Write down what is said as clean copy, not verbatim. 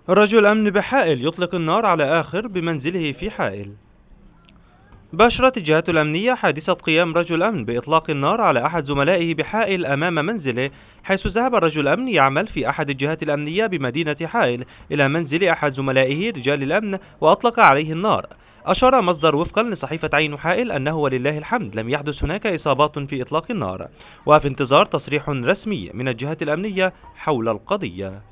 رجل أمن بحائل يطلق النار على آخر بمنزله في حائل. باشرت الجهات الأمنية حادثة قيام رجل أمن بإطلاق النار على أحد زملائه بحائل أمام منزله، حيث ذهب الرجل الأمن يعمل في أحد الجهات الأمنية بمدينة حائل إلى منزل أحد زملائه رجال الأمن وأطلق عليه النار. أشار مصدر وفقا لصحيفة عين حائل أنه ولله الحمد لم يحدث هناك إصابات في إطلاق النار، وفي انتظار تصريح رسمي من الجهات الأمنية حول القضية.